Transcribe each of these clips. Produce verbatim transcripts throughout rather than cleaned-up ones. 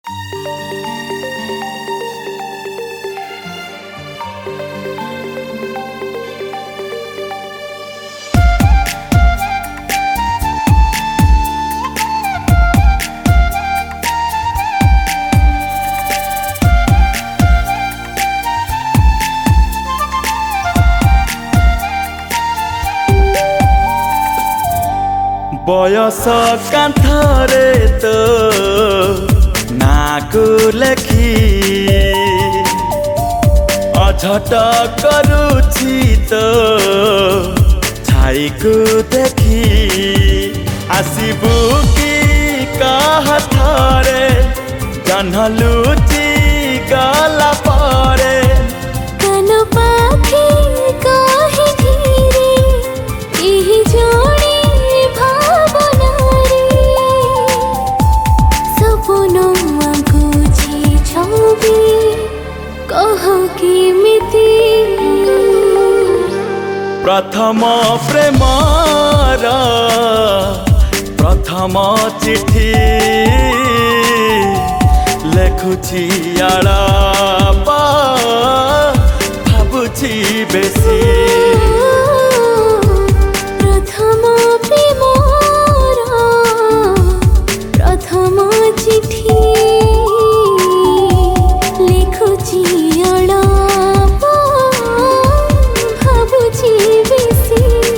बयस कांथरे तो नाकु लेखी अझट करुछि तो छाई को देखी आसबू की कह थरे जन्हलुची गला परे प्रथम प्रेमर प्रथम चिठी लेखुछि आलाप भाबुछि बेसी प्रथम प्रेमर प्रथम चिठी लेखुछि आलाप भाबुछि बेसी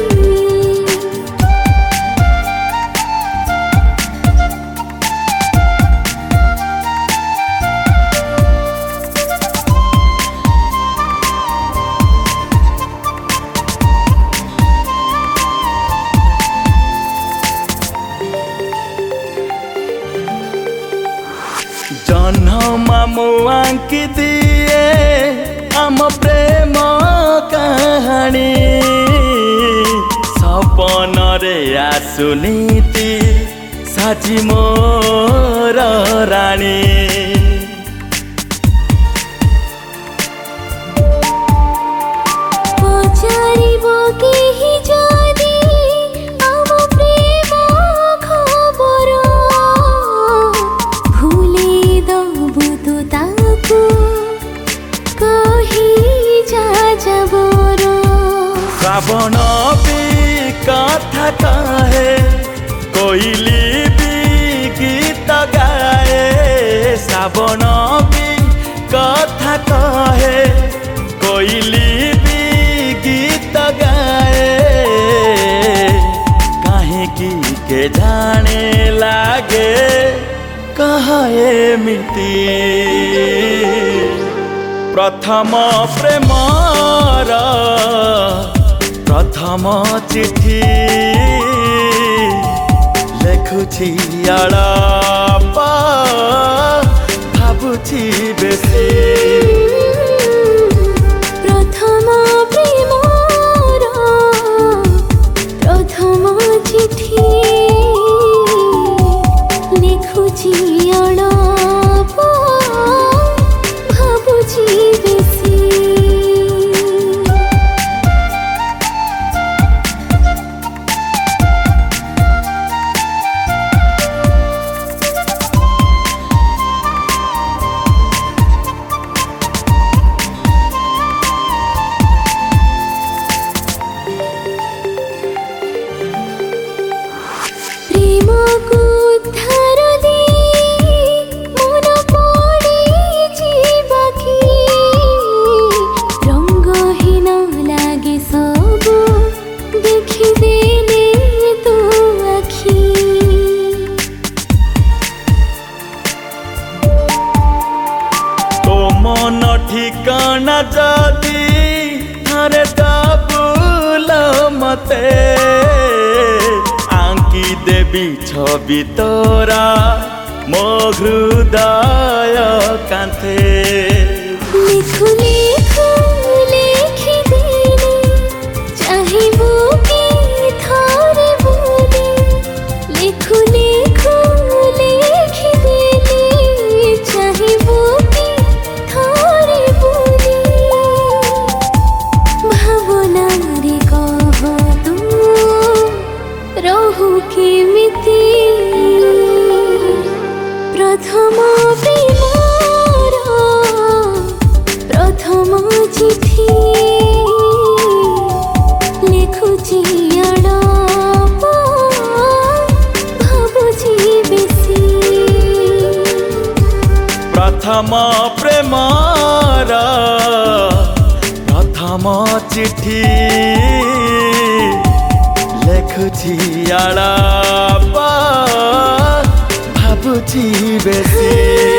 जन्म मामू आंकी दिए आम प्रेम कहानी सपन रे आसुनीति साजी मोर रानी श्रावण भी कथा कहे कोइली भी गीत गाए श्रावण भी कथा कहे कोइली भी गीत गाए कहीं की के जाने लागे कहे मिति प्रथम प्रेमर प्रथम चिठी लेखुछि आलाप भाबुछि बेसी प्रथम प्रेमर प्रथम चिठी लेखुछि आलाप भाबुछि बेसी मन ठिकाना जदि हरे दबुल मते आंकी देवी छवि तोरा मो हृदय कांथे लिखु लिखु लिखि देने चाहिबू कि थारे बोले लिखु लिखु लिखि देने चाहिबू कि थारे बोले भावना रे कह तू रहु केमिति प्रथम प्रेमर प्रथम चिठी लिखुची अड़प भाबुची बेसी प्रथम प्रेमर प्रथम चिठी लेखुची आलाप भाबुची बेसी।